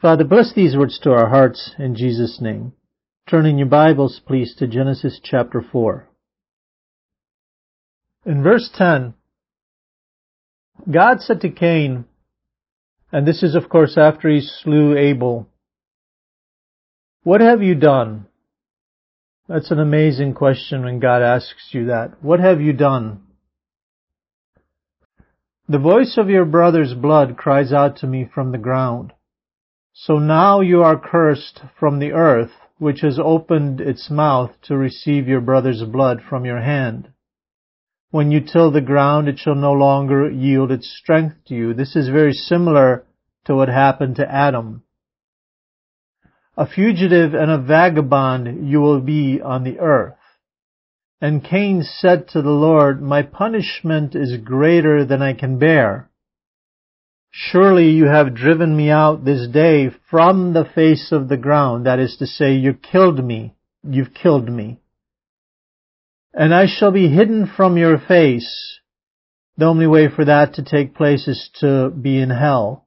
Father, bless these words to our hearts in Jesus' name. Turn in your Bibles, please, to Genesis chapter 4. In verse 10, God said to Cain, and this is of course after he slew Abel, "What have you done?" That's an amazing question when God asks you that. What have you done? "The voice of your brother's blood cries out to me from the ground. So now you are cursed from the earth, which has opened its mouth to receive your brother's blood from your hand. When you till the ground, it shall no longer yield its strength to you." This is very similar to what happened to Adam. "A fugitive and a vagabond you will be on the earth." And Cain said to the Lord, "My punishment is greater than I can bear. Surely you have driven me out this day from the face of the ground." That is to say, you've killed me. "And I shall be hidden from your face." The only way for that to take place is to be in hell.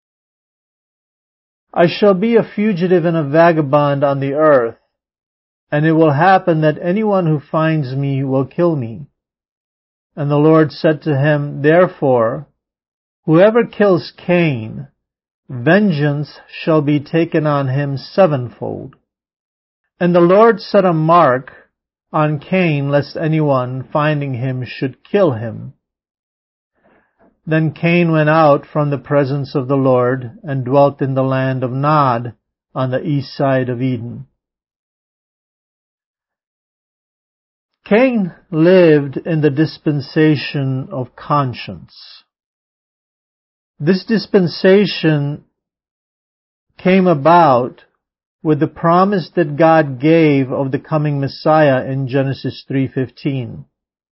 "I shall be a fugitive and a vagabond on the earth, and it will happen that anyone who finds me will kill me." And the Lord said to him, "Therefore, whoever kills Cain, vengeance shall be taken on him sevenfold." And the Lord set a mark on Cain, lest anyone finding him should kill him. Then Cain went out from the presence of the Lord and dwelt in the land of Nod on the east side of Eden. Cain lived in the dispensation of conscience. This dispensation came about with the promise that God gave of the coming Messiah in Genesis 3:15.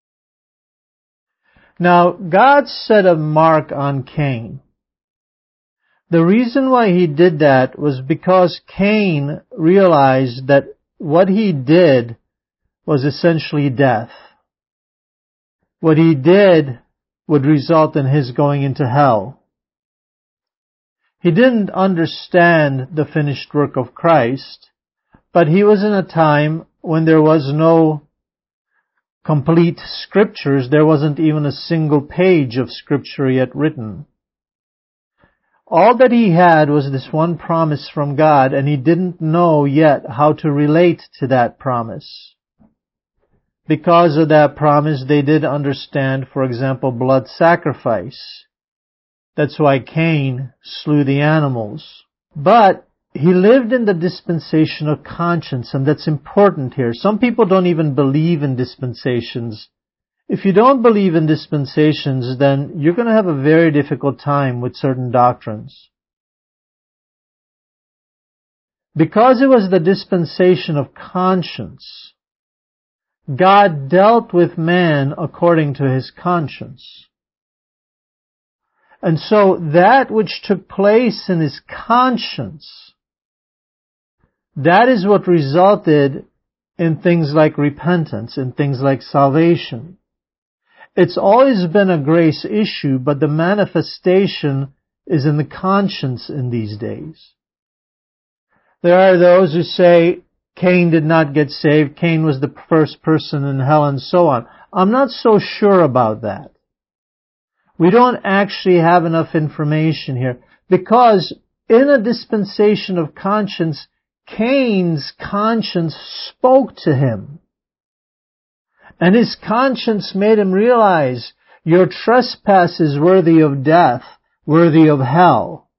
Now, God set a mark on Cain. The reason why he did that was because Cain realized that what he did was essentially death. What he did would result in his going into hell. He didn't understand the finished work of Christ, but he was in a time when there was no complete scriptures. There wasn't even a single page of scripture yet written. All that he had was this one promise from God, and he didn't know yet how to relate to that promise. Because of that promise, they did understand, for example, blood sacrifice. That's why Cain slew the animals. But he lived in the dispensation of conscience, and that's important here. Some people don't even believe in dispensations. If you don't believe in dispensations, then you're going to have a very difficult time with certain doctrines. Because it was the dispensation of conscience, God dealt with man according to his conscience. And so that which took place in his conscience, that is what resulted in things like repentance, in things like salvation. It's always been a grace issue, but the manifestation is in the conscience in these days. There are those who say Cain did not get saved, Cain was the first person in hell, and so on. I'm not so sure about that. We don't actually have enough information here, because in a dispensation of conscience, Cain's conscience spoke to him. And his conscience made him realize, your trespass is worthy of death, worthy of hell.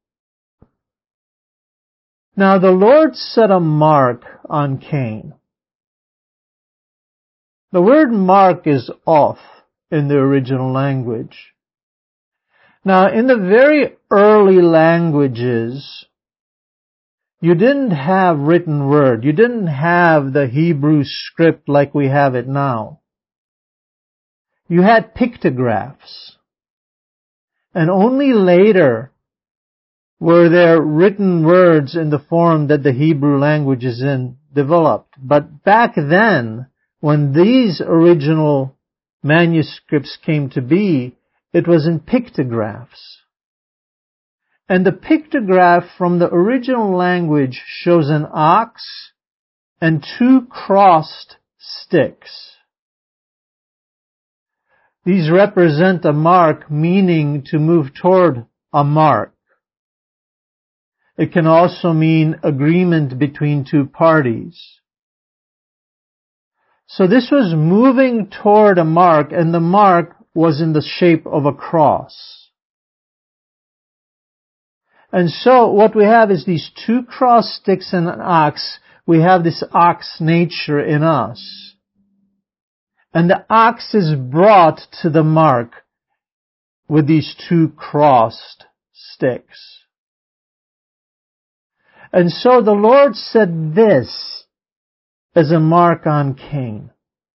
Now the Lord set a mark on Cain. The word mark is off in the original language. Now, in the very early languages, you didn't have written word. You didn't have the Hebrew script like we have it now. You had pictographs. And only later were there written words in the form that the Hebrew language is in developed. But back then, when these original manuscripts came to be, it was in pictographs. And the pictograph from the original language shows an ox and 2 crossed sticks. These represent a mark, meaning to move toward a mark. It can also mean agreement between 2 parties. So this was moving toward a mark, and the mark was in the shape of a cross. And so what we have is these 2 cross sticks and an ox. We have this ox nature in us. And the ox is brought to the mark with these 2 crossed sticks. And so the Lord said this as a mark on Cain.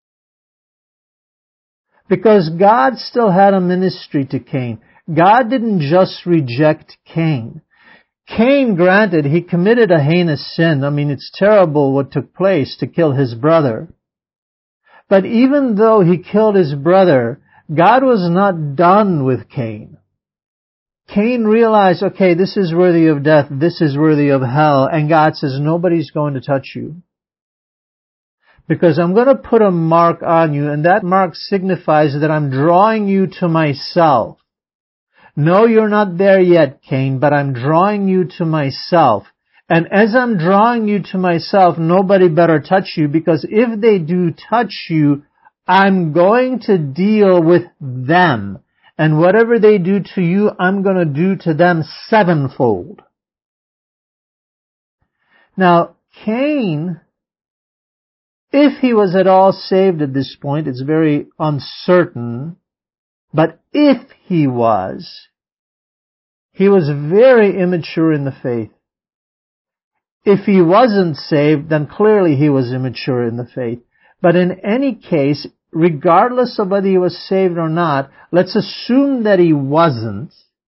Because God still had a ministry to Cain. God didn't just reject Cain. Cain, granted, he committed a heinous sin. I mean, it's terrible what took place to kill his brother. But even though he killed his brother, God was not done with Cain. Cain realized, okay, this is worthy of death, this is worthy of hell, and God says, nobody's going to touch you. Because I'm going to put a mark on you, and that mark signifies that I'm drawing you to myself. No, you're not there yet, Cain, but I'm drawing you to myself. And as I'm drawing you to myself, nobody better touch you, because if they do touch you, I'm going to deal with them. And whatever they do to you, I'm going to do to them 7-fold. Now, Cain, if he was at all saved at this point, it's very uncertain, but if he was very immature in the faith. If he wasn't saved, then clearly he was immature in the faith. But in any case, regardless of whether he was saved or not, let's assume that he wasn't.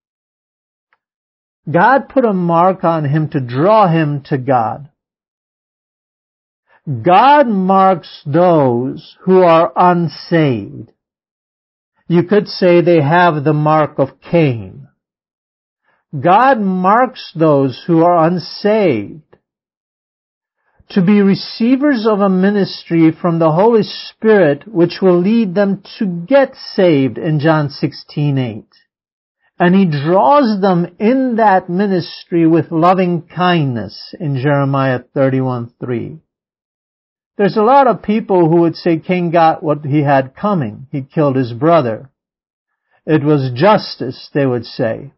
God put a mark on him to draw him to God. God marks those who are unsaved. You could say they have the mark of Cain. God marks those who are unsaved to be receivers of a ministry from the Holy Spirit which will lead them to get saved in John 16:8. And He draws them in that ministry with loving kindness in Jeremiah 31:3. There's a lot of people who would say Cain got what he had coming. He killed his brother. It was justice, they would say.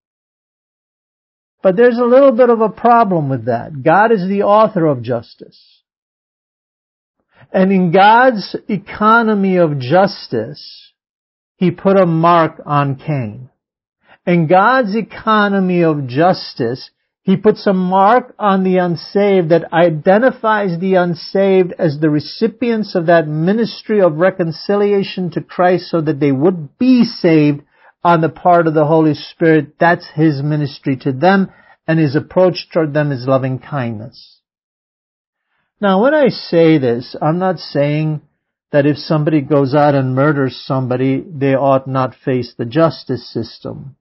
But there's a little bit of a problem with that. God is the author of justice. And in God's economy of justice, He put a mark on Cain. In God's economy of justice, He puts a mark on the unsaved that identifies the unsaved as the recipients of that ministry of reconciliation to Christ so that they would be saved on the part of the Holy Spirit. That's His ministry to them, and His approach toward them is loving kindness. Now, when I say this, I'm not saying that if somebody goes out and murders somebody, they ought not face the justice system.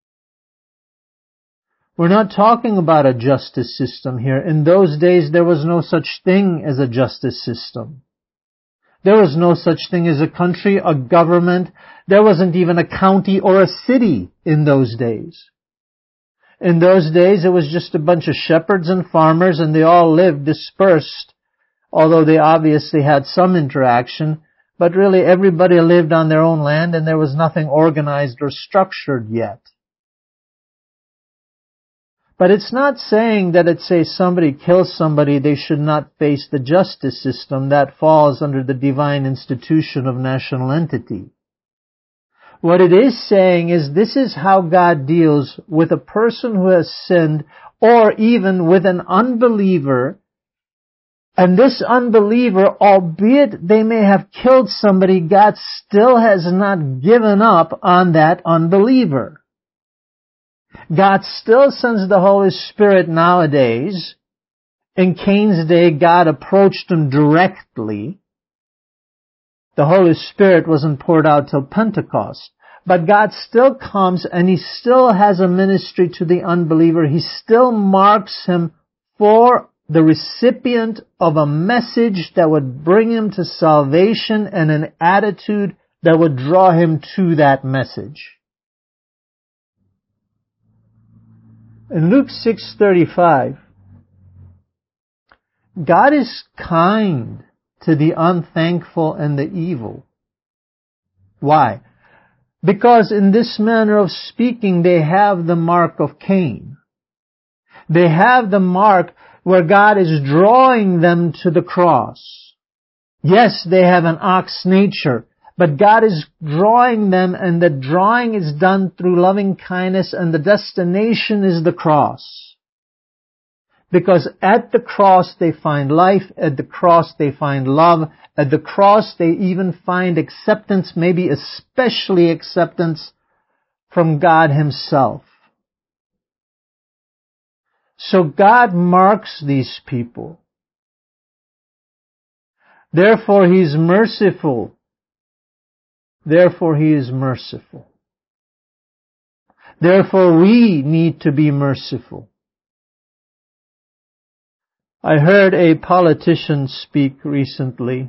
We're not talking about a justice system here. In those days, there was no such thing as a justice system. There was no such thing as a country, a government. There wasn't even a county or a city in those days. In those days, it was just a bunch of shepherds and farmers, and they all lived dispersed, although they obviously had some interaction. But really, everybody lived on their own land, and there was nothing organized or structured yet. But it's not saying that it says somebody kills somebody, they should not face the justice system. That falls under the divine institution of national entity. What it is saying is this is how God deals with a person who has sinned, or even with an unbeliever. And this unbeliever, albeit they may have killed somebody, God still has not given up on that unbeliever. God still sends the Holy Spirit nowadays. In Cain's day, God approached him directly. The Holy Spirit wasn't poured out till Pentecost. But God still comes and He still has a ministry to the unbeliever. He still marks him for the recipient of a message that would bring him to salvation and an attitude that would draw him to that message. In Luke 6:35, God is kind to the unthankful and the evil. Why? Because in this manner of speaking, they have the mark of Cain. They have the mark where God is drawing them to the cross. Yes, they have an ox nature, but God is drawing them, and the drawing is done through loving kindness, and the destination is the cross. Because at the cross they find life, at the cross they find love, at the cross they even find acceptance, maybe especially acceptance from God Himself. So God marks these people. Therefore He is merciful. Therefore He is merciful. Therefore we need to be merciful. I heard a politician speak recently.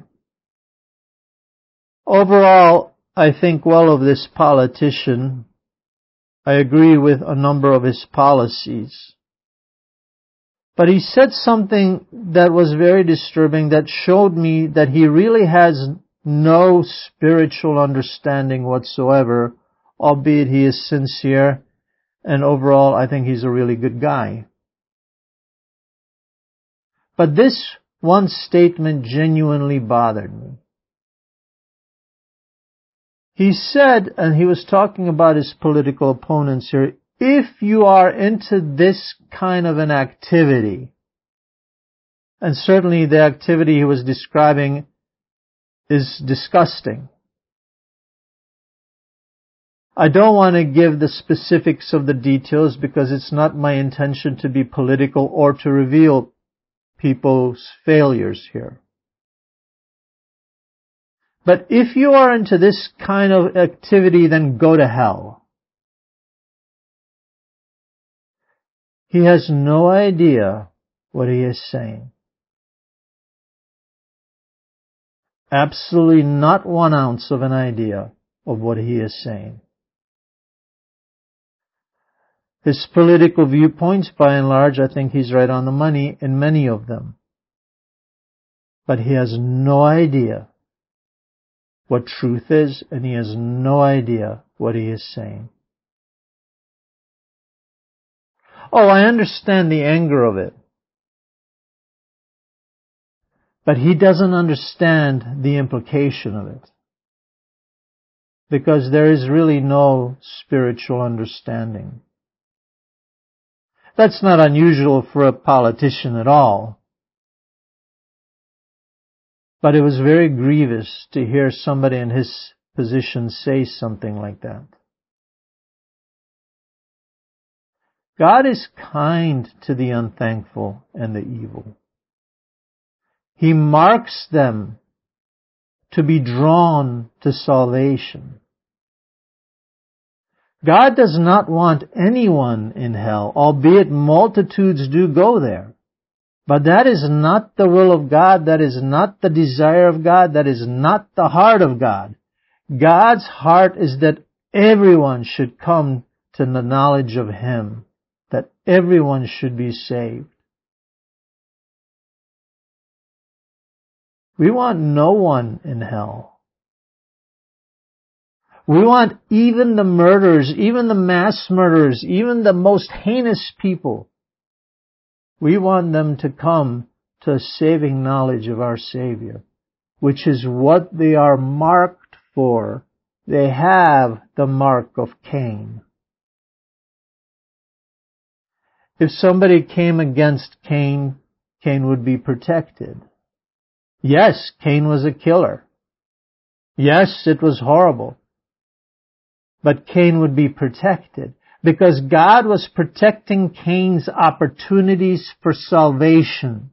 Overall, I think well of this politician. I agree with a number of his policies. But he said something that was very disturbing, that showed me that he really has no spiritual understanding whatsoever, albeit he is sincere, and overall I think he's a really good guy. But this one statement genuinely bothered me. He said, and he was talking about his political opponents here, if you are into this kind of an activity, and certainly the activity he was describing is disgusting. I don't want to give the specifics of the details because it's not my intention to be political or to reveal people's failures here. But if you are into this kind of activity, then go to hell. He has no idea what he is saying. Absolutely not 1 ounce of an idea of what he is saying. His political viewpoints, by and large, I think he's right on the money in many of them. But he has no idea what truth is, and he has no idea what he is saying. Oh, I understand the anger of it. But he doesn't understand the implication of it. Because there is really no spiritual understanding. That's not unusual for a politician at all. But it was very grievous to hear somebody in his position say something like that. God is kind to the unthankful and the evil. He marks them to be drawn to salvation. God does not want anyone in hell, albeit multitudes do go there. But that is not the will of God. That is not the desire of God. That is not the heart of God. God's heart is that everyone should come to the knowledge of Him, that everyone should be saved. We want no one in hell. We want even the murderers, even the mass murderers, even the most heinous people. We want them to come to a saving knowledge of our Savior, which is what they are marked for. They have the mark of Cain. If somebody came against Cain, Cain would be protected. Yes, Cain was a killer. Yes, it was horrible. But Cain would be protected because God was protecting Cain's opportunities for salvation.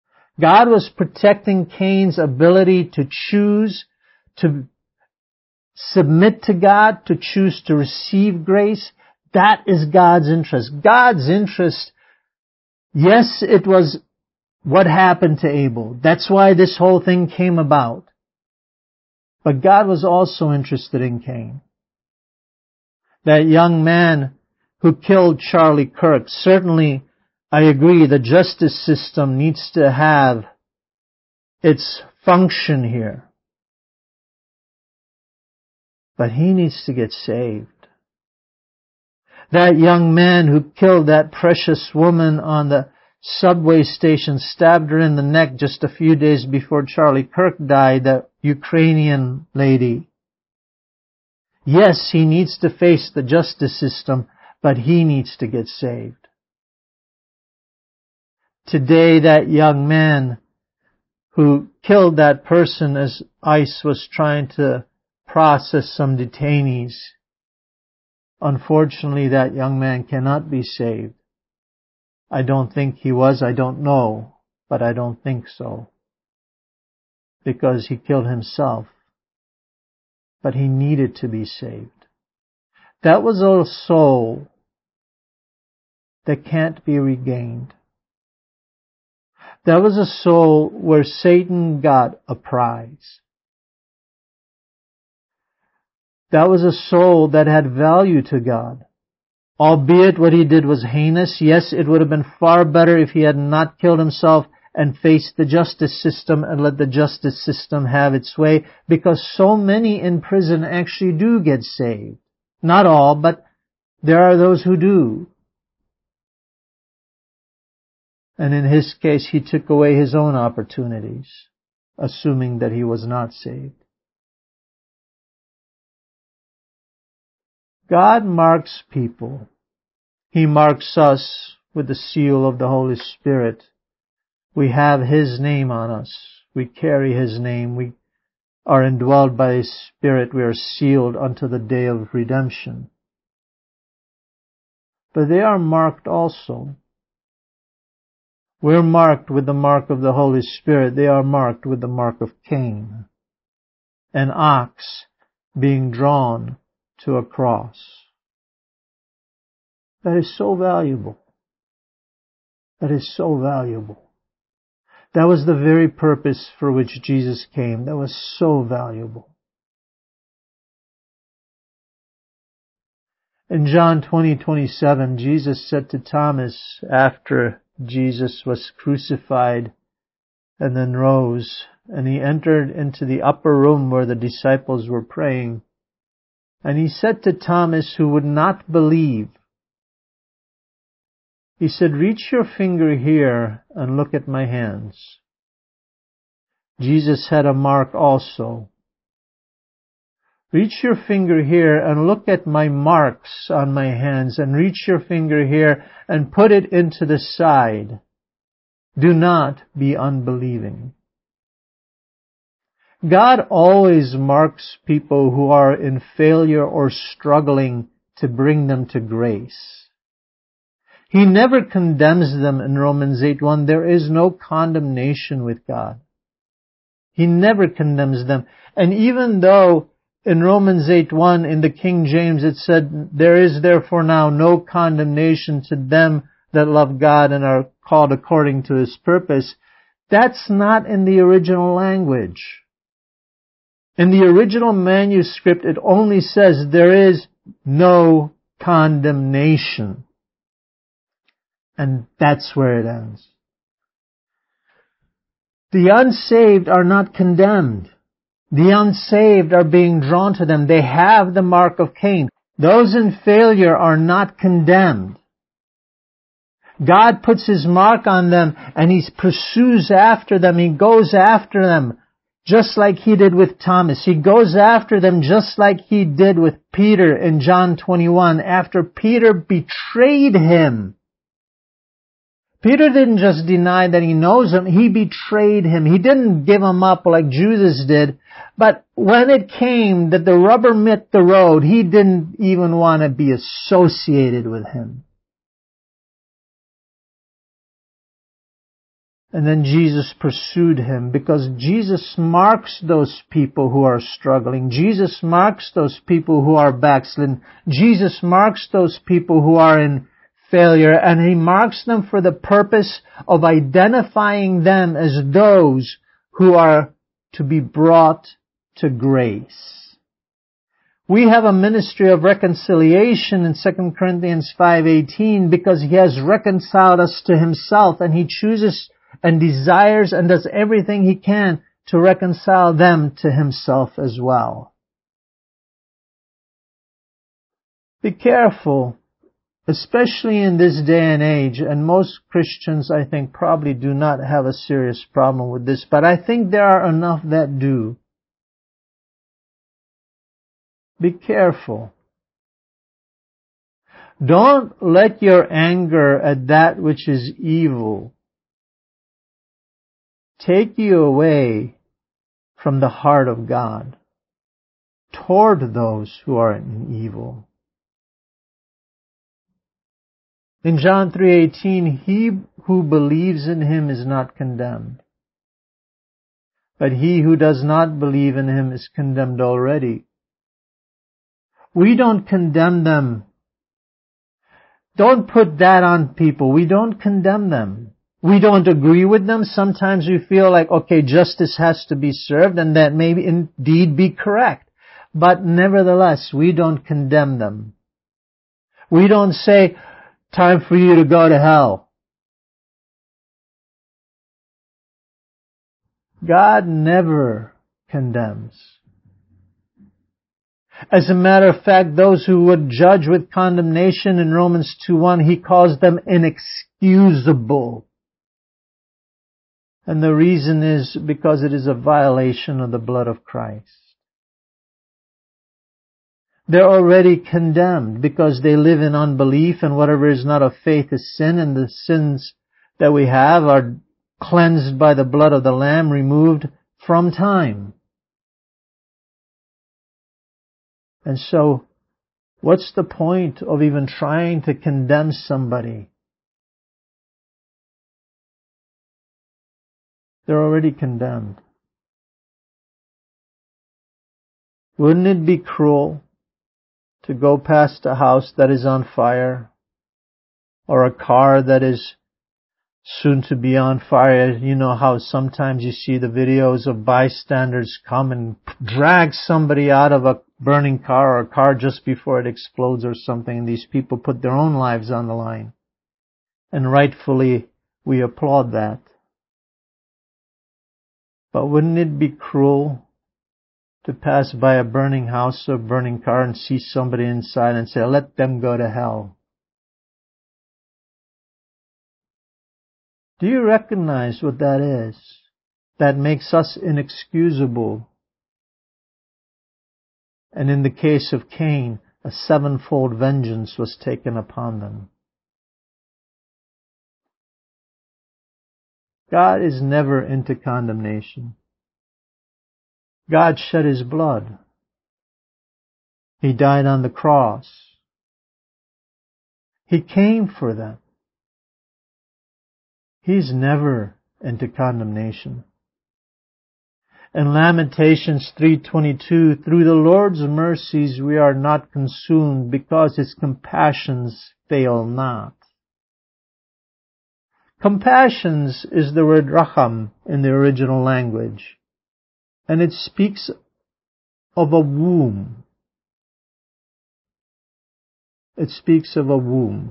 God was protecting Cain's ability to choose to submit to God, to choose to receive grace, that is God's interest. God's interest, yes, it was what happened to Abel. That's why this whole thing came about. But God was also interested in Cain. That young man who killed Charlie Kirk, certainly I agree the justice system needs to have its function here. But he needs to get saved. That young man who killed that precious woman on the subway station, stabbed her in the neck just a few days before Charlie Kirk died, that Ukrainian lady. Yes, he needs to face the justice system, but he needs to get saved. Today, that young man who killed that person as ICE was trying to process some detainees, unfortunately, that young man cannot be saved. I don't think he was, I don't know, but I don't think so. Because he killed himself. But he needed to be saved. That was a soul that can't be regained. That was a soul where Satan got a prize. That was a soul that had value to God. Albeit what he did was heinous, yes, it would have been far better if he had not killed himself and faced the justice system and let the justice system have its way, because so many in prison actually do get saved. Not all, but there are those who do. And in his case, he took away his own opportunities, assuming that he was not saved. God marks people. He marks us with the seal of the Holy Spirit. We have His name on us. We carry His name. We are indwelled by His Spirit. We are sealed unto the day of redemption. But they are marked also. We're marked with the mark of the Holy Spirit. They are marked with the mark of Cain. An ox being drawn to a cross. That is so valuable. That is so valuable. That was the very purpose for which Jesus came. That was so valuable. In John 20:27, Jesus said to Thomas, after Jesus was crucified and then rose, and he entered into the upper room where the disciples were praying, and he said to Thomas, who would not believe, he said, "Reach your finger here and look at my hands." Jesus had a mark also. Reach your finger here and look at my marks on my hands, and reach your finger here and put it into the side. Do not be unbelieving. God always marks people who are in failure or struggling to bring them to grace. He never condemns them in Romans 8:1. There is no condemnation with God. He never condemns them. And even though in Romans 8:1 in the King James it said, "There is therefore now no condemnation to them that love God and are called according to His purpose," that's not in the original language. In the original manuscript it only says there is no condemnation. And that's where it ends. The unsaved are not condemned. The unsaved are being drawn to them. They have the mark of Cain. Those in failure are not condemned. God puts His mark on them and He pursues after them. He goes after them just like He did with Thomas. He goes after them just like He did with Peter in John 21 after Peter betrayed Him. Peter didn't just deny that he knows Him, he betrayed Him. He didn't give Him up like Judas did. But when it came that the rubber met the road, he didn't even want to be associated with Him. And then Jesus pursued him, because Jesus marks those people who are struggling. Jesus marks those people who are backslidden. Jesus marks those people who are in failure, and He marks them for the purpose of identifying them as those who are to be brought to grace. We have a ministry of reconciliation in 2 Corinthians 5:18 because He has reconciled us to Himself, and He chooses and desires and does everything He can to reconcile them to Himself as well. Be careful, especially in this day and age, and most Christians, I think, probably do not have a serious problem with this, but I think there are enough that do. Be careful. Don't let your anger at that which is evil take you away from the heart of God toward those who are in evil. In John 3:18, he who believes in Him is not condemned, but he who does not believe in Him is condemned already. We don't condemn them. Don't put that on people. We don't condemn them. We don't agree with them. Sometimes we feel like, okay, justice has to be served, and that may indeed be correct. But nevertheless, we don't condemn them. We don't say, time for you to go to hell. God never condemns. As a matter of fact, those who would judge with condemnation in Romans 2:1, He calls them inexcusable. And the reason is because it is a violation of the blood of Christ. They're already condemned because they live in unbelief, and whatever is not of faith is sin, and the sins that we have are cleansed by the blood of the Lamb, removed from time. And so, what's the point of even trying to condemn somebody? They're already condemned. Wouldn't it be cruel to go past a house that is on fire, or a car that is soon to be on fire? You know how sometimes you see the videos of bystanders come and drag somebody out of a burning car, or a car just before it explodes or something, and these people put their own lives on the line. And rightfully, we applaud that. But wouldn't it be cruel to pass by a burning house or burning car and see somebody inside and say, let them go to hell? Do you recognize what that is? That makes us inexcusable. And in the case of Cain, a sevenfold vengeance was taken upon them. God is never into condemnation. God shed His blood. He died on the cross. He came for them. He's never into condemnation. In Lamentations 3:22, through the Lord's mercies we are not consumed, because His compassions fail not. Compassions is the word racham in the original language, and it speaks of a womb. It speaks of a womb.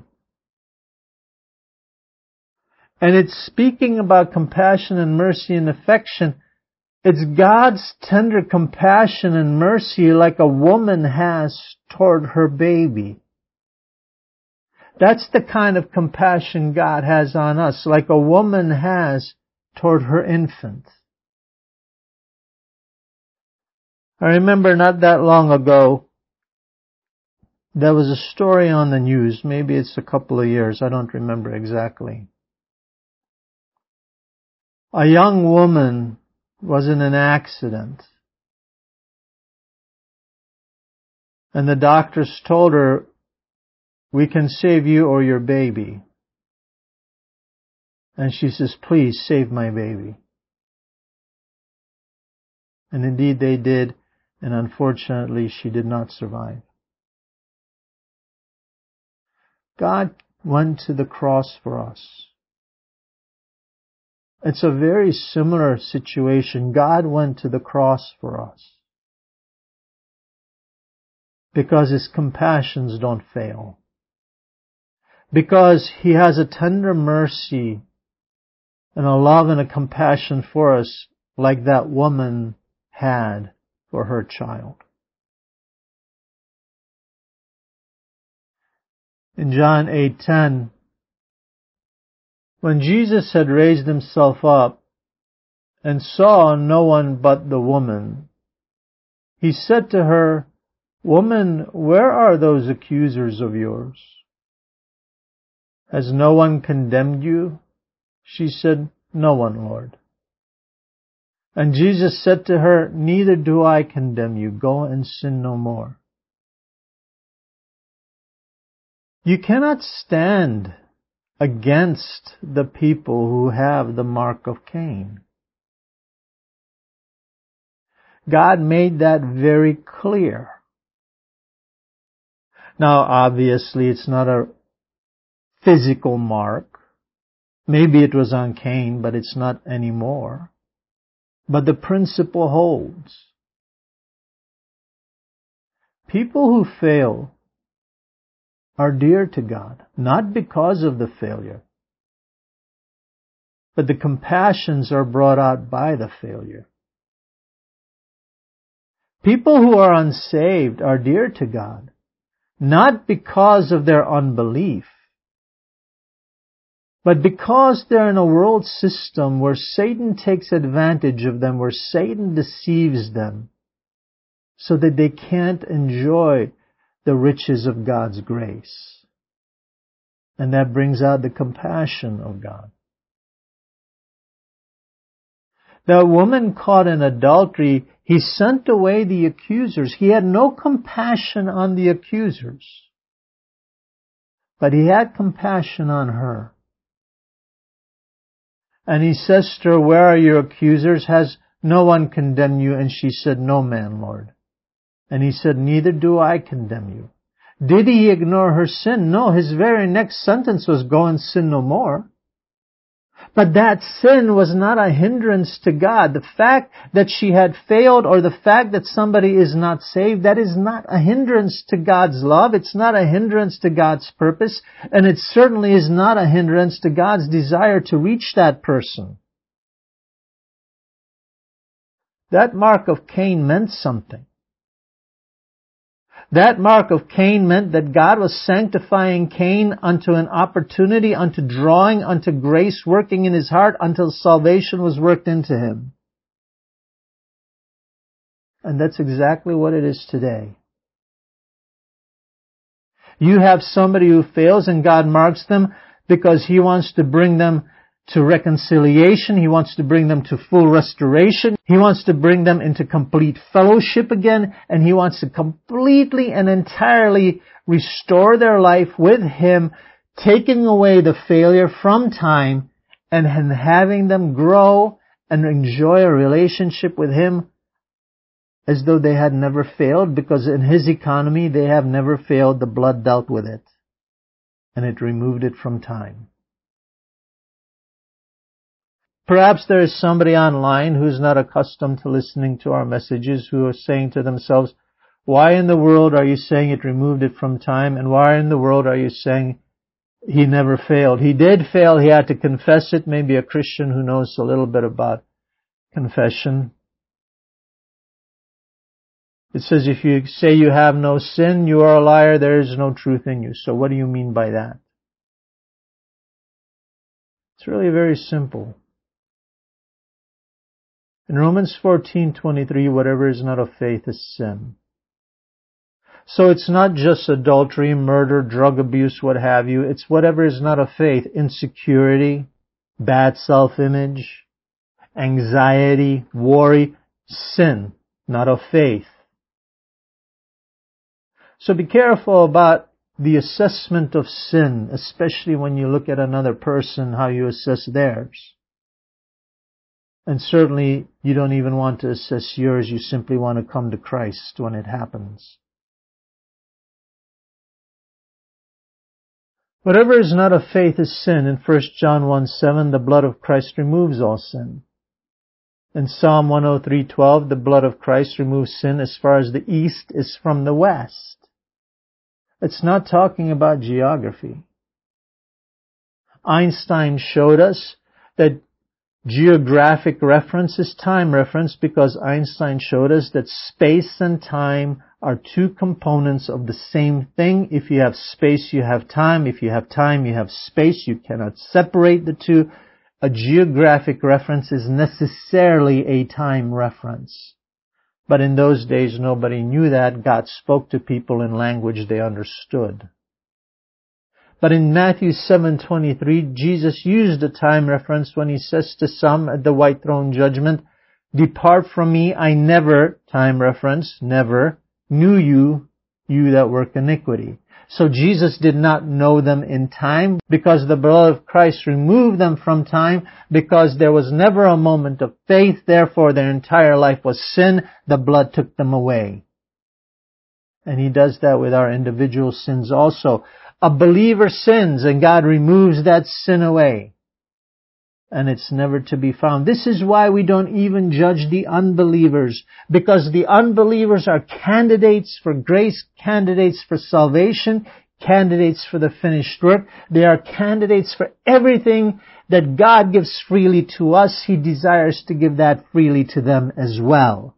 And it's speaking about compassion and mercy and affection. It's God's tender compassion and mercy like a woman has toward her baby. That's the kind of compassion God has on us, like a woman has toward her infant. I remember not that long ago, there was a story on the news. Maybe it's a couple of years. I don't remember exactly. A young woman was in an accident, and the doctors told her, we can save you or your baby. And she says, please save my baby. And indeed they did, and unfortunately she did not survive. God went to the cross for us. It's a very similar situation. God went to the cross for us because His compassions don't fail. Because He has a tender mercy and a love and a compassion for us like that woman had for her child. In John 8:10, when Jesus had raised Himself up and saw no one but the woman, He said to her, Woman, where are those accusers of yours? Has no one condemned you? She said, No one, Lord. And Jesus said to her, Neither do I condemn you. Go and sin no more. You cannot stand against the people who have the mark of Cain. God made that very clear. Now, obviously, it's not a physical mark. Maybe it was on Cain, but it's not anymore. But the principle holds. People who fail are dear to God, not because of the failure, but the compassions are brought out by the failure. People who are unsaved are dear to God, not because of their unbelief, but because they're in a world system where Satan takes advantage of them, where Satan deceives them, so that they can't enjoy the riches of God's grace. And that brings out the compassion of God. The woman caught in adultery, He sent away the accusers. He had no compassion on the accusers, but He had compassion on her. And He says to her, Where are your accusers? Has no one condemned you? And she said, No man, Lord. And He said, Neither do I condemn you. Did He ignore her sin? No, His very next sentence was, Go and sin no more. But that sin was not a hindrance to God. The fact that she had failed or the fact that somebody is not saved, that is not a hindrance to God's love. It's not a hindrance to God's purpose. And it certainly is not a hindrance to God's desire to reach that person. That mark of Cain meant something. That mark of Cain meant that God was sanctifying Cain unto an opportunity, unto drawing, unto grace working in his heart until salvation was worked into him. And that's exactly what it is today. You have somebody who fails and God marks them because He wants to bring them to reconciliation. He wants to bring them to full restoration. He wants to bring them into complete fellowship again. And He wants to completely and entirely restore their life with Him, taking away the failure from time and having them grow and enjoy a relationship with Him as though they had never failed, because in His economy they have never failed. The blood dealt with it, and it removed it from time. Perhaps there is somebody online who's not accustomed to listening to our messages who are saying to themselves, why in the world are you saying it removed it from time? And why in the world are you saying He never failed? He did fail. He had to confess it. Maybe a Christian who knows a little bit about confession. It says, if you say you have no sin, you are a liar, there is no truth in you. So what do you mean by that? It's really very simple. In Romans 14:23, whatever is not of faith is sin. So it's not just adultery, murder, drug abuse, what have you. It's whatever is not of faith. Insecurity, bad self-image, anxiety, worry, sin, not of faith. So be careful about the assessment of sin, especially when you look at another person, how you assess theirs. And certainly you don't even want to assess yours, you simply want to come to Christ when it happens. Whatever is not of faith is sin. In 1 John 1:7, the blood of Christ removes all sin. In Psalm 103:12, the blood of Christ removes sin as far as the east is from the west. It's not talking about geography. Einstein showed us that geographic reference is time reference because Einstein showed us that space and time are two components of the same thing. If you have space, you have time. If you have time, you have space. You cannot separate the two. A geographic reference is necessarily a time reference. But in those days, nobody knew that. God spoke to people in language they understood. But in Matthew 7:23, Jesus used a time reference when he says to some at the white throne judgment, "Depart from me, I never," time reference, never, "knew you, you that work iniquity." So Jesus did not know them in time because the blood of Christ removed them from time, because there was never a moment of faith, therefore their entire life was sin, the blood took them away. And He does that with our individual sins also. A believer sins and God removes that sin away. And it's never to be found. This is why we don't even judge the unbelievers. Because the unbelievers are candidates for grace, candidates for salvation, candidates for the finished work. They are candidates for everything that God gives freely to us. He desires to give that freely to them as well.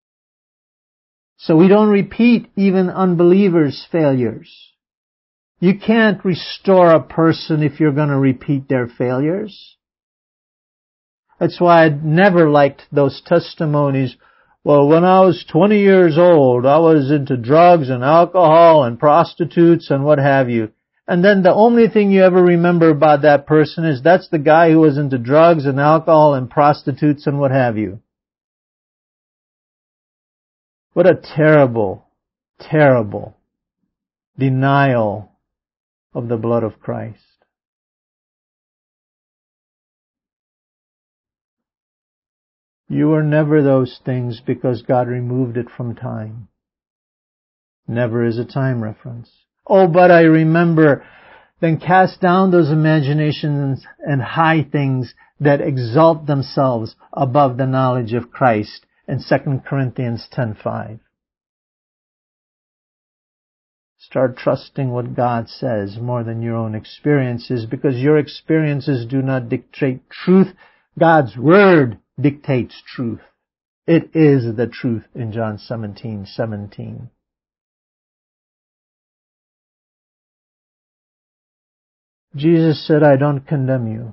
So we don't repeat even unbelievers' failures. You can't restore a person if you're going to repeat their failures. That's why I never liked those testimonies. Well, when I was 20 years old, I was into drugs and alcohol and prostitutes and what have you. And then the only thing you ever remember about that person is that's the guy who was into drugs and alcohol and prostitutes and what have you. What a terrible, terrible denial of the blood of Christ. You were never those things because God removed it from time. Never is a time reference. Oh, but I remember. Then cast down those imaginations and high things that exalt themselves above the knowledge of Christ in 2 Corinthians 10:5. Start trusting what God says more than your own experiences, because your experiences do not dictate truth. God's Word dictates truth. It is the truth in John 17:17. Jesus said, I don't condemn you.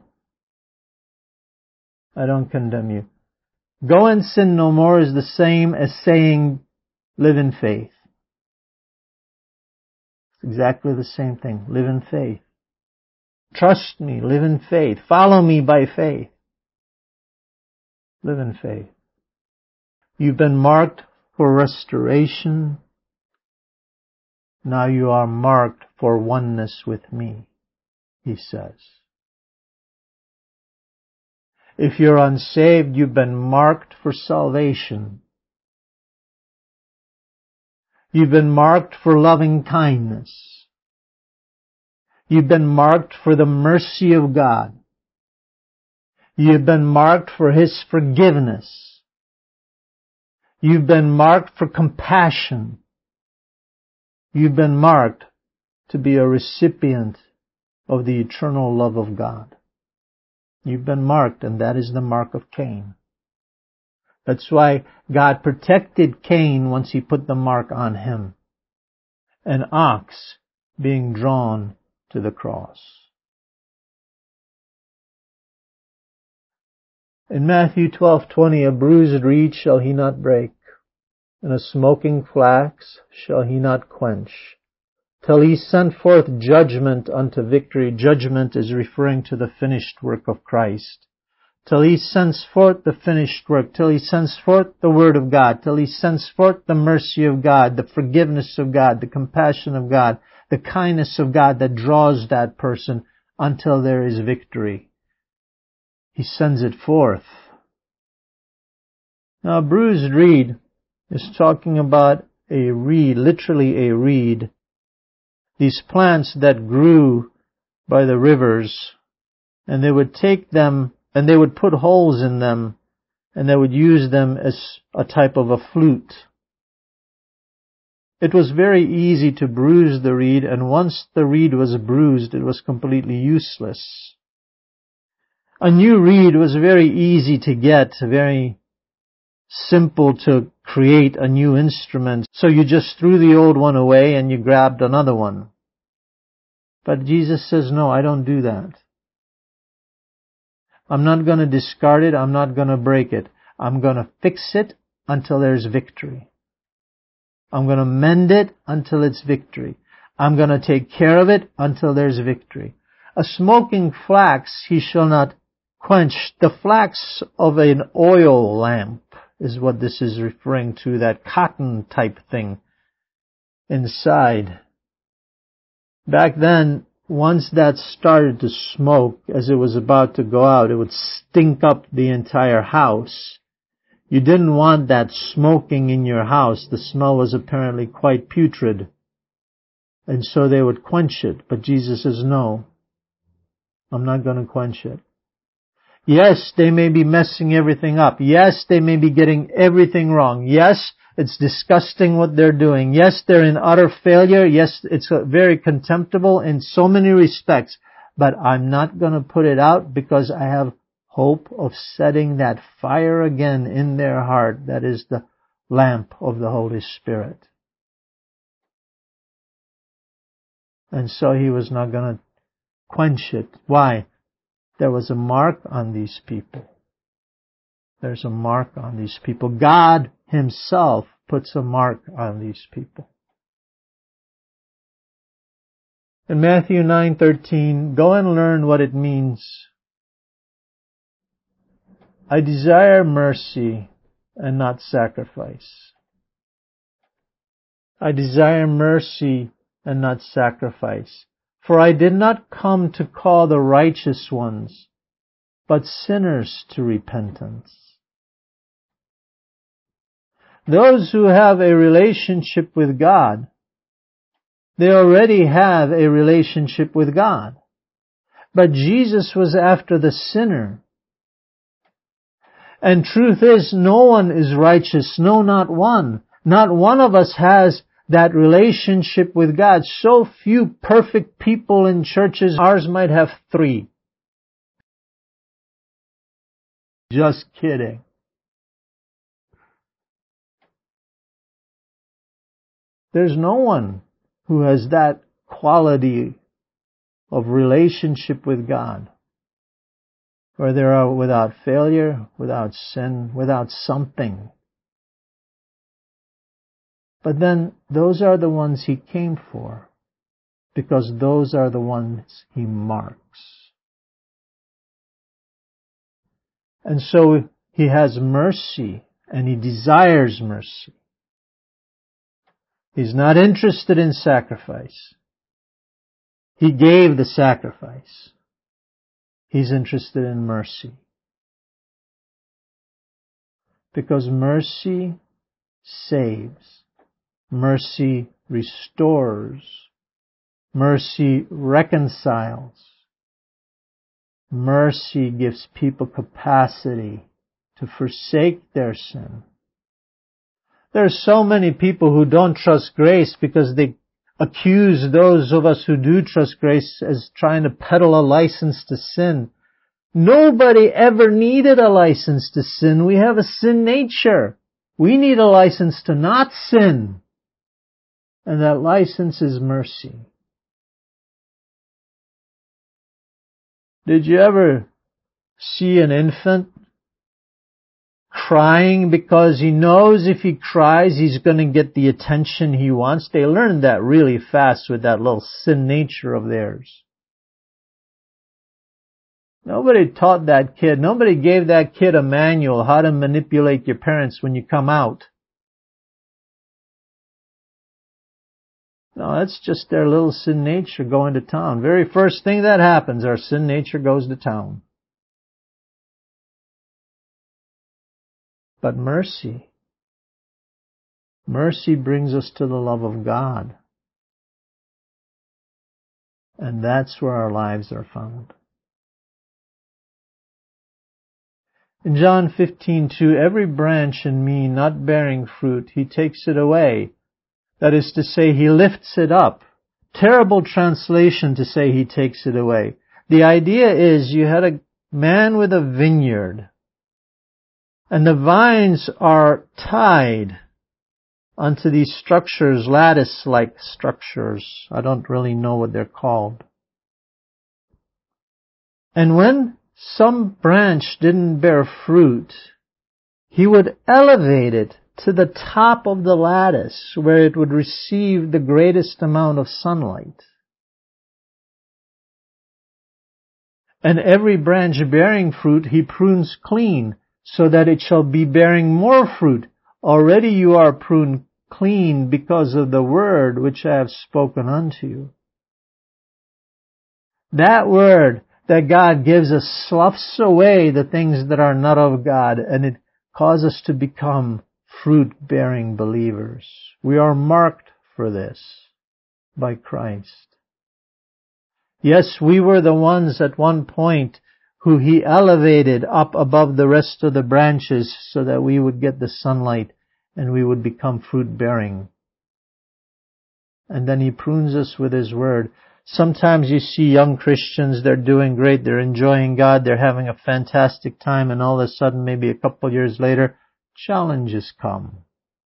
I don't condemn you. Go and sin no more is the same as saying, live in faith. It's exactly the same thing. Live in faith. Trust me. Live in faith. Follow me by faith. Live in faith. You've been marked for restoration. Now you are marked for oneness with me, He says. If you're unsaved, you've been marked for salvation. You've been marked for loving kindness. You've been marked for the mercy of God. You've been marked for His forgiveness. You've been marked for compassion. You've been marked to be a recipient of the eternal love of God. You've been marked, and that is the mark of Cain. That's why God protected Cain once He put the mark on him. An ox being drawn to the cross. In Matthew 12:20, a bruised reed shall he not break, and a smoking flax shall he not quench, till he send forth judgment unto victory. Judgment is referring to the finished work of Christ. Till He sends forth the finished work, till He sends forth the Word of God, till He sends forth the mercy of God, the forgiveness of God, the compassion of God, the kindness of God that draws that person until there is victory. He sends it forth. Now, a bruised reed is talking about a reed, literally a reed. These plants that grew by the rivers, and they would take them and they would put holes in them, and they would use them as a type of a flute. It was very easy to bruise the reed, and once the reed was bruised, it was completely useless. A new reed was very easy to get, very simple to create a new instrument. So you just threw the old one away and you grabbed another one. But Jesus says, no, I don't do that. I'm not going to discard it. I'm not going to break it. I'm going to fix it until there's victory. I'm going to mend it until it's victory. I'm going to take care of it until there's victory. A smoking flax he shall not quench. The flax of an oil lamp is what this is referring to, that cotton type thing inside. Back then, once that started to smoke, as it was about to go out, it would stink up the entire house. You didn't want that smoking in your house. The smell was apparently quite putrid. And so they would quench it. But Jesus says, no, I'm not going to quench it. Yes, they may be messing everything up. Yes, they may be getting everything wrong. Yes, it's disgusting what they're doing. Yes, they're in utter failure. Yes, it's very contemptible in so many respects. But I'm not going to put it out because I have hope of setting that fire again in their heart. That is the lamp of the Holy Spirit. And so he was not going to quench it. Why? There was a mark on these people. There's a mark on these people. God Himself puts a mark on these people. In Matthew 9:13, go and learn what it means. I desire mercy and not sacrifice. I desire mercy and not sacrifice. For I did not come to call the righteous ones, but sinners to repentance. Those who have a relationship with God, they already have a relationship with God. But Jesus was after the sinner. And truth is, no one is righteous, no, not one. Not one of us has that relationship with God. So few perfect people in churches, ours might have 3. Just kidding. There's no one who has that quality of relationship with God, where they are without failure, without sin, without something. But then those are the ones He came for, because those are the ones He marks. And so He has mercy, and He desires mercy. He's not interested in sacrifice. He gave the sacrifice. He's interested in mercy. Because mercy saves. Mercy restores. Mercy reconciles. Mercy gives people capacity to forsake their sin. There are so many people who don't trust grace because they accuse those of us who do trust grace as trying to peddle a license to sin. Nobody ever needed a license to sin. We have a sin nature. We need a license to not sin. And that license is mercy. Did you ever see an infant crying because he knows if he cries he's going to get the attention he wants? They learn that really fast with that little sin nature of theirs. Nobody taught that kid. Nobody gave that kid a manual how to manipulate your parents when you come out. No, that's just their little sin nature going to town. Very first thing that happens, our sin nature goes to town. But mercy brings us to the love of God. And that's where our lives are found. In John 15:2, every branch in me not bearing fruit, he takes it away. That is to say, he lifts it up. Terrible translation to say he takes it away. The idea is you had a man with a vineyard, and the vines are tied onto these structures, lattice-like structures. I don't really know what they're called. And when some branch didn't bear fruit, he would elevate it to the top of the lattice where it would receive the greatest amount of sunlight. And every branch bearing fruit he prunes clean, so that it shall be bearing more fruit. Already you are pruned clean because of the word which I have spoken unto you. That word that God gives us sloughs away the things that are not of God, and it causes us to become fruit-bearing believers. We are marked for this by Christ. Yes, we were the ones at one point who He elevated up above the rest of the branches so that we would get the sunlight and we would become fruit-bearing. And then He prunes us with His Word. Sometimes you see young Christians, they're doing great, they're enjoying God, they're having a fantastic time, and all of a sudden, maybe a couple years later, challenges come.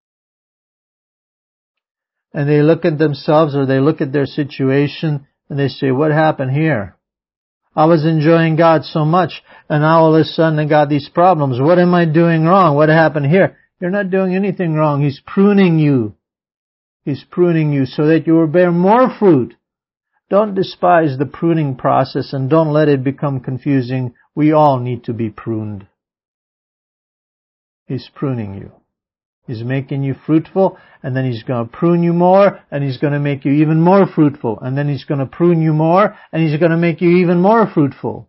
And they look at themselves or they look at their situation and they say, what happened here? I was enjoying God so much, and now all of a sudden I got these problems. What am I doing wrong? What happened here? You're not doing anything wrong. He's pruning you. He's pruning you so that you will bear more fruit. Don't despise the pruning process and don't let it become confusing. We all need to be pruned. He's pruning you. He's making you fruitful, and then He's going to prune you more, and He's going to make you even more fruitful. And then He's going to prune you more, and He's going to make you even more fruitful.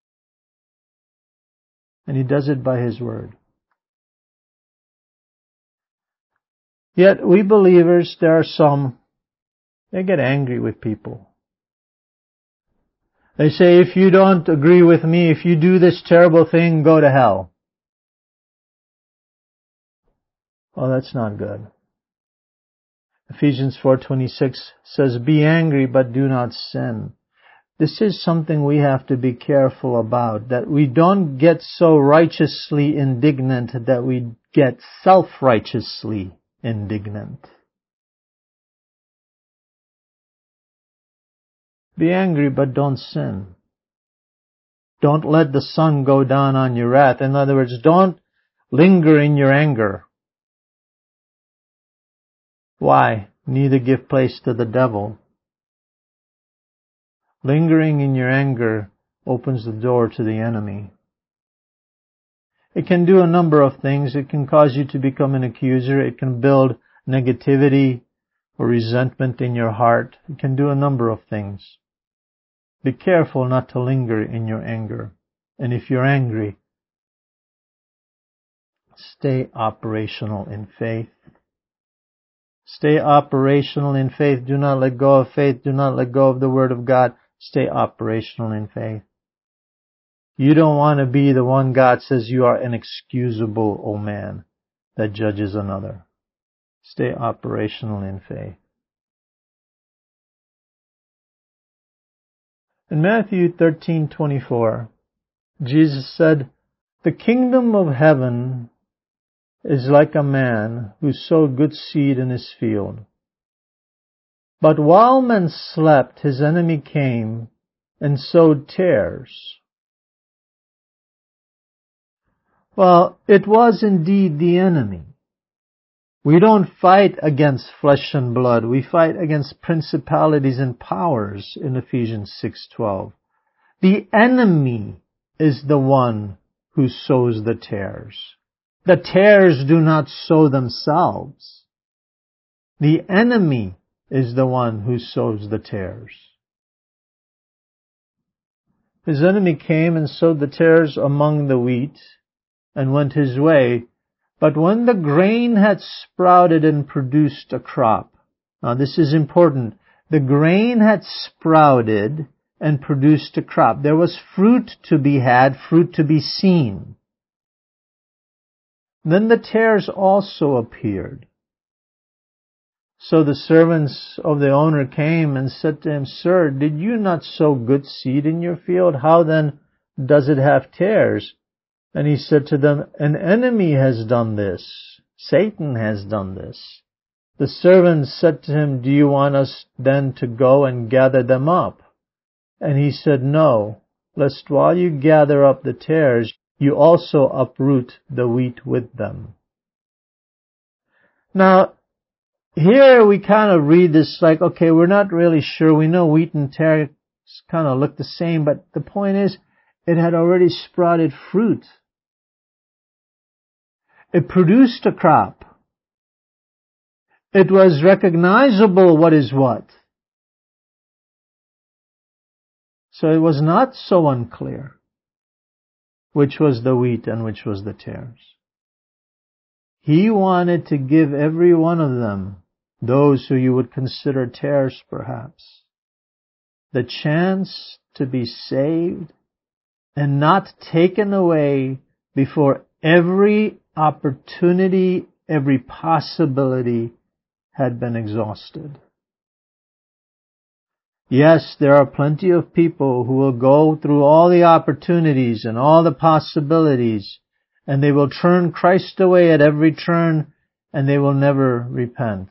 And He does it by His Word. Yet, we believers, there are some, they get angry with people. They say, if you don't agree with me, if you do this terrible thing, go to hell. Oh, that's not good. Ephesians 4:26 says, be angry, but do not sin. This is something we have to be careful about, that we don't get so righteously indignant that we get self-righteously indignant. Be angry, but don't sin. Don't let the sun go down on your wrath. In other words, don't linger in your anger. Why? Neither give place to the devil. Lingering in your anger opens the door to the enemy. It can do a number of things. It can cause you to become an accuser. It can build negativity or resentment in your heart. It can do a number of things. Be careful not to linger in your anger. And if you're angry, stay operational in faith. Stay operational in faith. Do not let go of faith. Do not let go of the Word of God. Stay operational in faith. You don't want to be the one God says you are inexcusable, O man, that judges another. Stay operational in faith. In Matthew 13:24, Jesus said, the kingdom of heaven is like a man who sowed good seed in his field. But while men slept, his enemy came and sowed tares. Well, it was indeed the enemy. We don't fight against flesh and blood. We fight against principalities and powers in Ephesians 6:12. The enemy is the one who sows the tares. The tares do not sow themselves. The enemy is the one who sows the tares. His enemy came and sowed the tares among the wheat and went his way. But when the grain had sprouted and produced a crop, now this is important, the grain had sprouted and produced a crop. There was fruit to be had, fruit to be seen. Then the tares also appeared. So the servants of the owner came and said to him, Sir, did you not sow good seed in your field? How then does it have tares? And he said to them, An enemy has done this. Satan has done this. The servants said to him, Do you want us then to go and gather them up? And he said, No, lest while you gather up the tares, you also uproot the wheat with them. Now, here we kind of read this like, okay, we're not really sure. We know wheat and tares kind of look the same, but the point is, it had already sprouted fruit. It produced a crop. It was recognizable what is what. So it was not so unclear which was the wheat and which was the tares. He wanted to give every one of them, those who you would consider tares perhaps, the chance to be saved and not taken away before every opportunity, every possibility had been exhausted. Yes, there are plenty of people who will go through all the opportunities and all the possibilities, and they will turn Christ away at every turn, and they will never repent.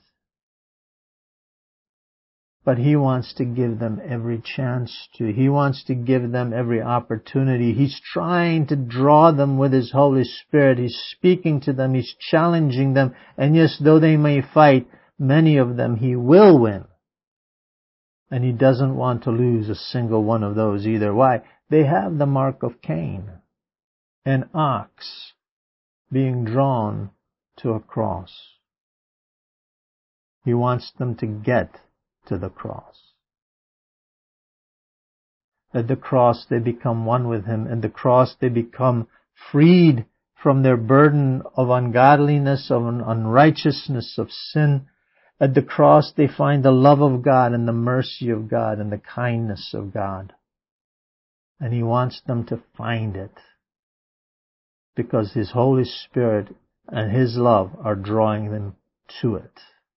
But He wants to give them every chance to. He wants to give them every opportunity. He's trying to draw them with His Holy Spirit. He's speaking to them. He's challenging them. And yes, though they may fight, many of them He will win. And He doesn't want to lose a single one of those either. Why? They have the mark of Cain, an ox being drawn to a cross. He wants them to get to the cross. At the cross they become one with Him. At the cross they become freed from their burden of ungodliness, of unrighteousness, of sin. At the cross they find the love of God and the mercy of God and the kindness of God. And He wants them to find it because His Holy Spirit and His love are drawing them to it.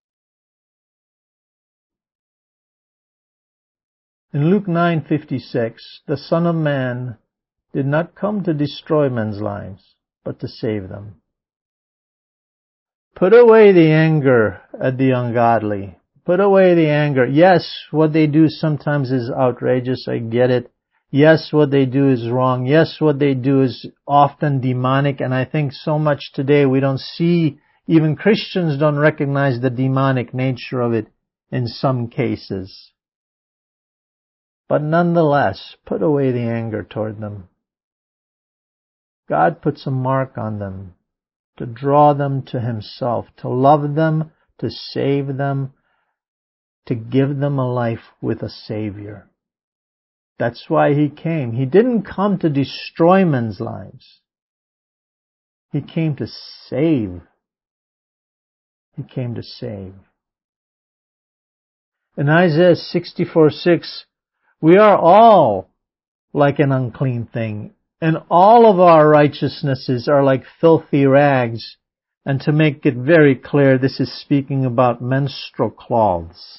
In Luke 9:56, the Son of Man did not come to destroy men's lives, but to save them. Put away the anger at the ungodly. Put away the anger. Yes, what they do sometimes is outrageous. I get it. Yes, what they do is wrong. Yes, what they do is often demonic. And I think so much today we don't see, even Christians don't recognize the demonic nature of it in some cases. But nonetheless, put away the anger toward them. God puts a mark on them to draw them to Himself, to love them, to save them, to give them a life with a Savior. That's why He came. He didn't come to destroy men's lives. He came to save. He came to save. In Isaiah 64:6, we are all like an unclean thing, and all of our righteousnesses are like filthy rags. And to make it very clear, this is speaking about menstrual cloths.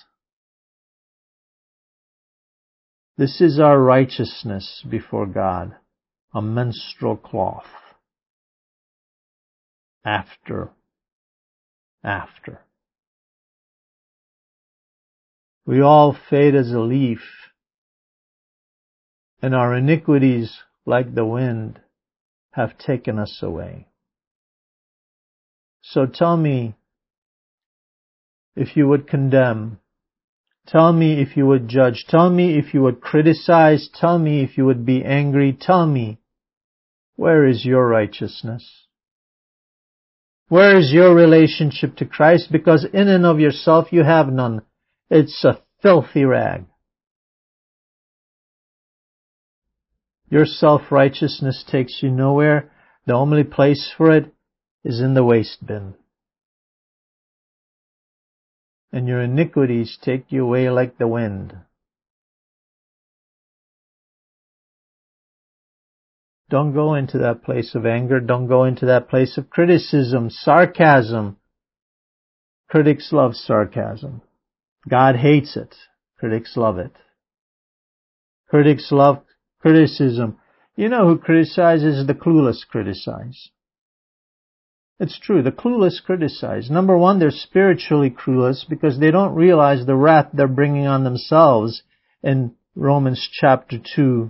This is our righteousness before God, a menstrual cloth. After. We all fade as a leaf, and our iniquities, like the wind, have taken us away. So tell me if you would condemn. Tell me if you would judge. Tell me if you would criticize. Tell me if you would be angry. Tell me, where is your righteousness? Where is your relationship to Christ? Because in and of yourself you have none. It's a filthy rag. Your self-righteousness takes you nowhere. The only place for it is in the waste bin. And your iniquities take you away like the wind. Don't go into that place of anger. Don't go into that place of criticism, sarcasm. Critics love sarcasm. God hates it. Critics love it. Critics love criticism. You know who criticizes? The clueless criticize. It's true, the clueless criticize. Number one, they're spiritually clueless because they don't realize the wrath they're bringing on themselves in Romans chapter 2.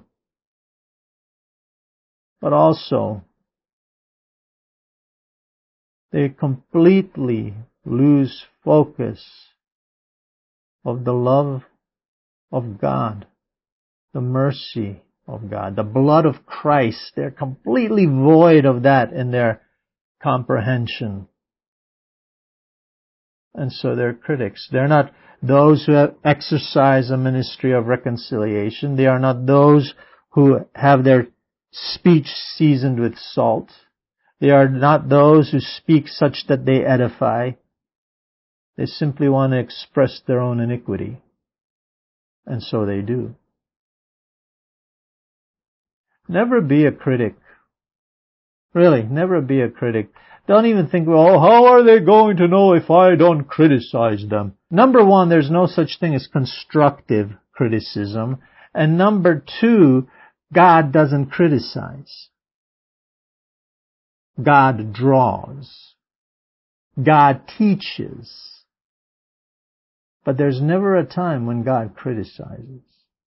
But also, they completely lose focus of the love of God, the mercy of God, the blood of Christ. They're completely void of that in their comprehension. And so they're critics. They're not those who have exercised a ministry of reconciliation. They are not those who have their speech seasoned with salt. They are not those who speak such that they edify. They simply want to express their own iniquity. And so they do. Never be a critic. Really, never be a critic. Don't even think, well, how are they going to know if I don't criticize them? Number one, there's no such thing as constructive criticism. And number two, God doesn't criticize. God draws. God teaches. But there's never a time when God criticizes.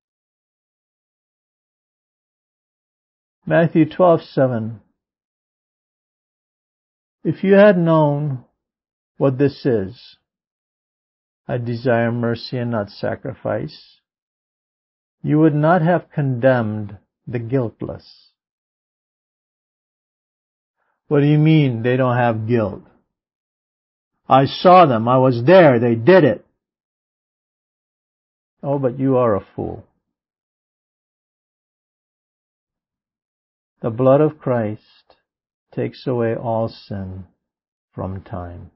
Matthew 12:7. If you had known what this is, I desire mercy and not sacrifice, you would not have condemned the guiltless. What do you mean they don't have guilt? I saw them. I was there. They did it. Oh, but you are a fool. The blood of Christ takes away all sin from time.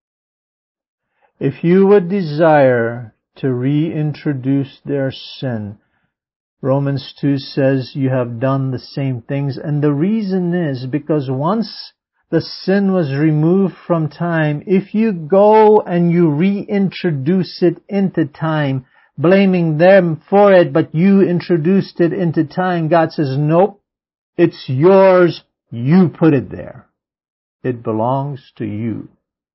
If you would desire to reintroduce their sin, Romans 2 says you have done the same things. And the reason is because once the sin was removed from time, if you go and you reintroduce it into time, blaming them for it, but you introduced it into time, God says, nope, it's yours. You put it there. It belongs to you.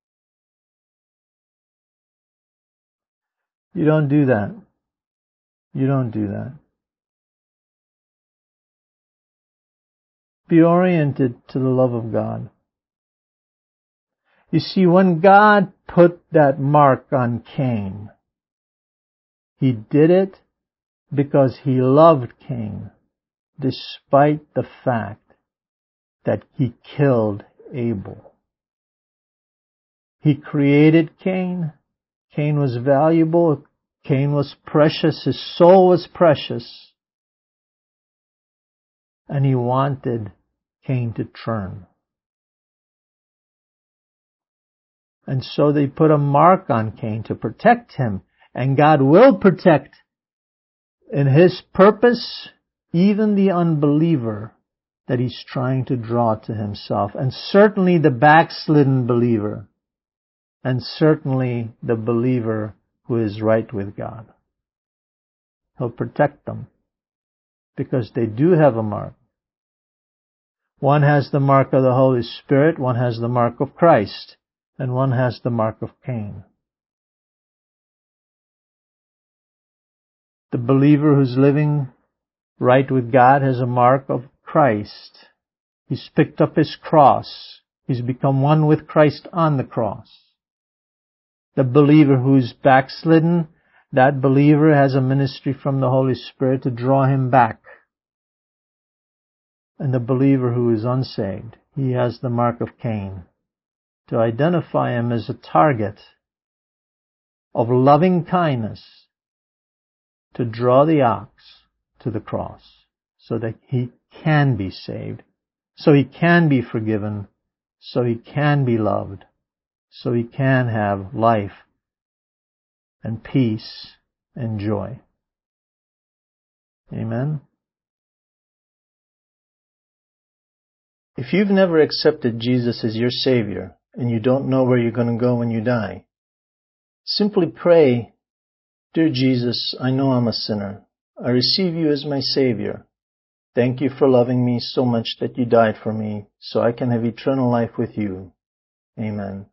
You don't do that. You don't do that. Be oriented to the love of God. You see, when God put that mark on Cain, He did it because He loved Cain, despite the fact that he killed Abel. He created Cain. Cain was valuable. Cain was precious. His soul was precious. And He wanted Cain to turn. And so they put a mark on Cain to protect him. And God will protect, in His purpose, even the unbeliever that He's trying to draw to Himself. And certainly the backslidden believer. And certainly the believer who is right with God. He'll protect them. Because they do have a mark. One has the mark of the Holy Spirit. One has the mark of Christ. And one has the mark of Cain. The believer who's living right with God has a mark of Christ. He's picked up his cross. He's become one with Christ on the cross. The believer who's backslidden, that believer has a ministry from the Holy Spirit to draw him back. And the believer who is unsaved, he has the mark of Cain, to identify him as a target of loving kindness to draw the ox to the cross so that he can be saved, so he can be forgiven, so he can be loved, so he can have life and peace and joy. Amen. If you've never accepted Jesus as your Savior and you don't know where you're going to go when you die, simply pray, "Dear Jesus, I know I'm a sinner. I receive you as my Savior. Thank you for loving me so much that you died for me so I can have eternal life with you. Amen."